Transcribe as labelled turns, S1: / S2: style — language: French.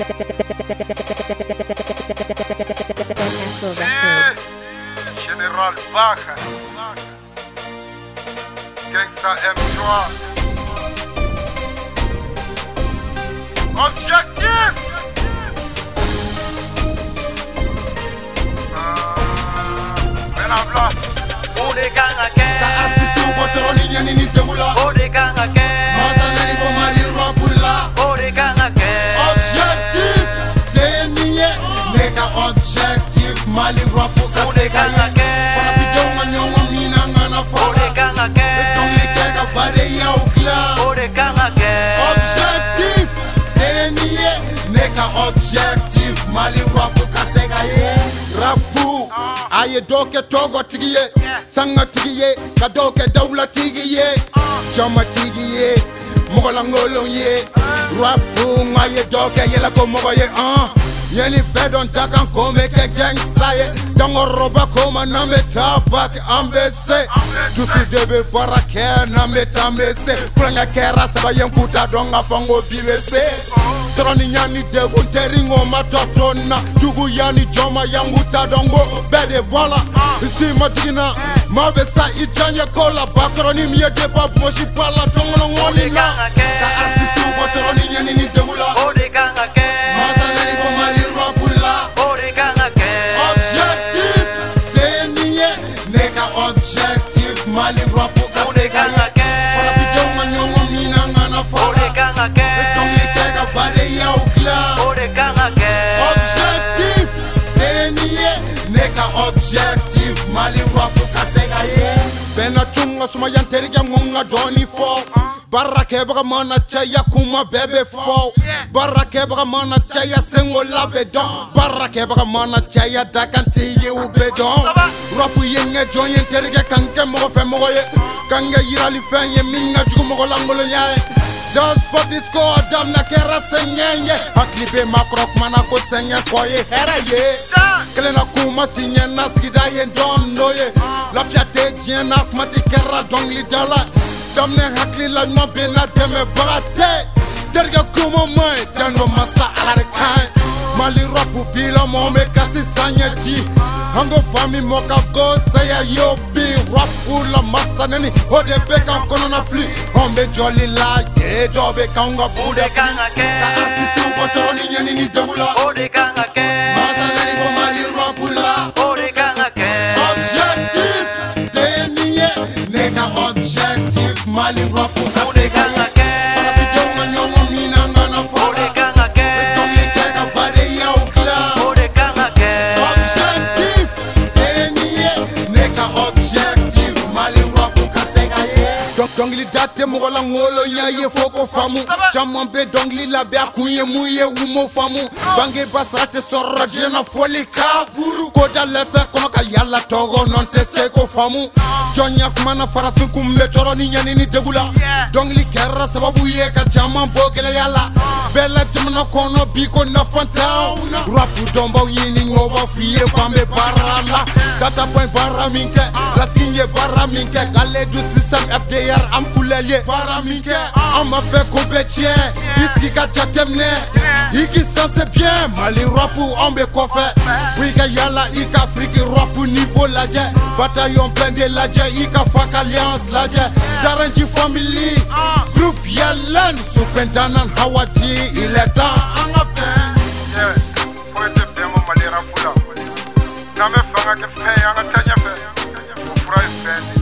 S1: Général Baja, Gangsta M3, Objectif. Benabla,
S2: Odekangake,
S3: Ka artiste botoroni nyani ni debula.
S2: Odekangake,
S3: Masana ibo mali rapula.
S2: Odekangake,
S3: Objectif, deniye, nega objectif mali rapu kasega ye.
S2: Odekangake,
S3: Kona bidonga nyonga mina ngana fora.
S2: Odekangake,
S3: Dongi kega bare ya ukla.
S2: Odekangake,
S3: Objectif, deniye, nega objectif mali rapu kasega ye. Rapu, aye doke togo tigiye, sanga tigiye, kadoke daula tigiye, jama tigiye, mogola ngolo ye. Rapu ngaye doke yela ko mogo ye Yeni bedon dakan kome ke gangsta ye. Dango roba koma na me tabak ambese. Tusi debe barake na me tambese. Kulanga kera saba yemputa donga fango bibese. Troni nyani degun teringo matotona. Dugu yani joma yangu tadongo bede bola. Isi matina mabesa ichanya kola. Bakroni miye deba boshi pala tongolo ngoni na. Ka artisi ubo troni nyani ni debula.
S2: Odekangake,
S3: Masana ibo mali rapula.
S2: Odekangake,
S3: Objectif, deniye, nega objectif mali rapu kasega ye.
S2: Odekangake,
S3: Kona bidonga nyongo mina ngana fora.
S2: Odekangake,
S3: Dongi kega bare ya ukla.
S2: Odekangake,
S3: Objectif, deniye, nega objectif mali rapu kasega ye. Bena chunga suma yanteriga munga doni fo. Barake baga mana chaya kuma bebe fo. Barake baga mana chaya sengo labe don. Barake baga mana chaya dakanti ye ube don. Rapu yenge jon yenteriga kanke mogo fe mogo ye. Kange yirali fenye minga jugu mogo langolo nyaye. Just for this go adam na kera senyenye. Hakli be makrok mana ko senye koye hera ye. Kelena kuma sinye naskida ye don no ye. Lafya te jien akmati kera dongli dala. Damne hakli la no bena deme bagate. Derga kuma mai dano masa alarikai. Mali rapu bila mome kasi sanya ji. Hango fami moka go saya yo bi rapu la masa neni. Ode beka kono na fli. Hombe jolly la ye dobe kaunga bude.
S2: Odekangake,
S3: Ka artisi ubo toroni nyani ni debula.
S2: Odekangake,
S3: Masa neni bo mali rapu la.
S2: Odekangake,
S3: Objectif, deniye, nega objectif mali rapu kasega ye.
S2: Odekangake,
S3: Kona bidonga nyongo mina ngana fora.
S2: Odekangake,
S3: Dongi kega bare ya ukla.
S2: Odekangake,
S3: Objectif, deniye, nega objectif mali rapu kasega ye. Dongli date mogola ngolo nya ye foko famu. Chamon be dongli la be akunye muye umo famu. Bange basate sorra jena foli kaburu. Koda lefe kono ka yalla togo non te seko famu. Jonya kumana farasun kumbe toro ni nyani ni debula. Dongli kera sababu ye ka chamon bogele yalla. Bella jamana kono biko na fanta. Rapu dombo yini ngoba fiye bambe barala. Data point barra minke. Laskinye barra minke. Gale du system FDR am kulele barra minke. Am afe kompetien. Iski ka chatemne. Iki sanse bien. Mali rapu ombe kofe. Wika yala ika friki rapu niveau laje. Bataillon blindé laje. Ika fak alliance laje. Daranji family. Group yalan. Supendanan hawati. Il est temps.
S1: yeah, poete bemo mali rapula. Name fanga ke fe anga tanya fe. Ufrai fendi.